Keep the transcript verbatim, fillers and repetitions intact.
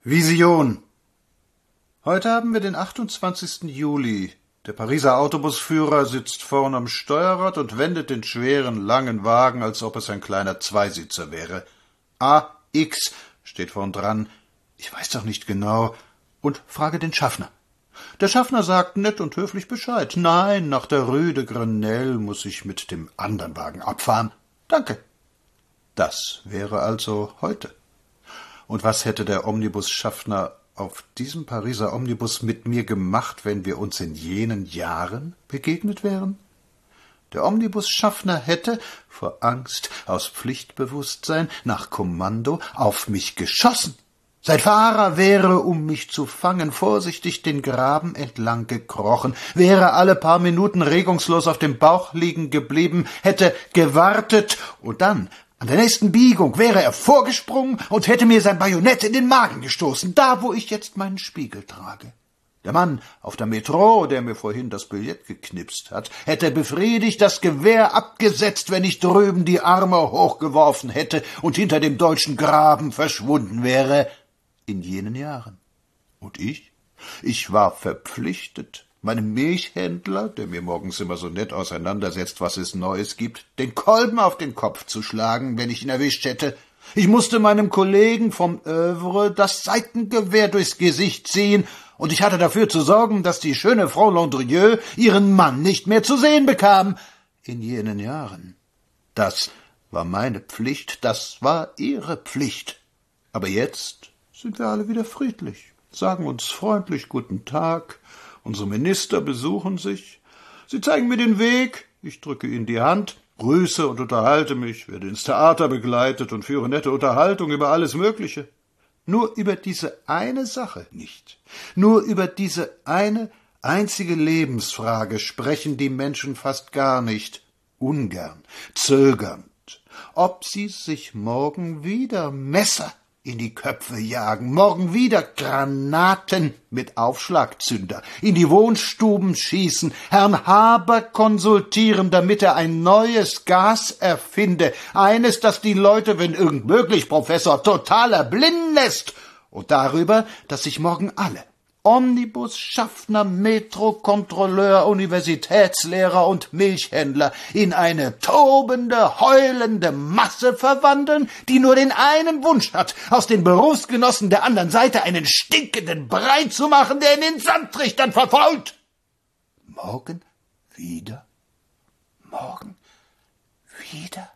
Vision. Heute haben wir den achtundzwanzigsten Juli. Der Pariser Autobusführer sitzt vorn am Steuerrad und wendet den schweren, langen Wagen, als ob es ein kleiner Zweisitzer wäre. A X steht vorn dran. Ich weiß doch nicht genau. Und frage den Schaffner. Der Schaffner sagt nett und höflich Bescheid. Nein, nach der Rue de Grenelle muss ich mit dem anderen Wagen abfahren. Danke. Das wäre also heute. Und was hätte der Omnibusschaffner auf diesem Pariser Omnibus mit mir gemacht, wenn wir uns in jenen Jahren begegnet wären? Der Omnibusschaffner hätte, vor Angst, aus Pflichtbewusstsein, nach Kommando, auf mich geschossen. Sein Fahrer wäre, um mich zu fangen, vorsichtig den Graben entlang gekrochen, wäre alle paar Minuten regungslos auf dem Bauch liegen geblieben, hätte gewartet und dann, an der nächsten Biegung, wäre er vorgesprungen und hätte mir sein Bajonett in den Magen gestoßen, da, wo ich jetzt meinen Spiegel trage. Der Mann auf der Metro, der mir vorhin das Billett geknipst hat, hätte befriedigt das Gewehr abgesetzt, wenn ich drüben die Arme hochgeworfen hätte und hinter dem deutschen Graben verschwunden wäre. In jenen Jahren. Und ich? Ich war verpflichtet, meinem Milchhändler, der mir morgens immer so nett auseinandersetzt, was es Neues gibt, den Kolben auf den Kopf zu schlagen, wenn ich ihn erwischt hätte. Ich musste meinem Kollegen vom Övre das Seitengewehr durchs Gesicht ziehen, und ich hatte dafür zu sorgen, dass die schöne Frau Landrieux ihren Mann nicht mehr zu sehen bekam. In jenen Jahren. Das war meine Pflicht, das war ihre Pflicht. Aber jetzt sind wir alle wieder friedlich, sagen uns freundlich Guten Tag, unsere Minister besuchen sich, sie zeigen mir den Weg, ich drücke ihnen die Hand, grüße und unterhalte mich, werde ins Theater begleitet und führe nette Unterhaltung über alles Mögliche. Nur über diese eine Sache nicht, nur über diese eine einzige Lebensfrage sprechen die Menschen fast gar nicht, ungern, zögernd, ob sie sich morgen wieder Messer in die Köpfe jagen, morgen wieder Granaten mit Aufschlagzünder in die Wohnstuben schießen, Herrn Haber konsultieren, damit er ein neues Gas erfinde, eines, das die Leute, wenn irgend möglich, Professor, total erblinden lässt, und darüber, dass sich morgen alle, Omnibus, Schaffner, Metro-Kontrolleur, Universitätslehrer und Milchhändler in eine tobende, heulende Masse verwandeln, die nur den einen Wunsch hat, aus den Berufsgenossen der anderen Seite einen stinkenden Brei zu machen, der in den Sandtrichtern verfault. Morgen wieder, morgen wieder.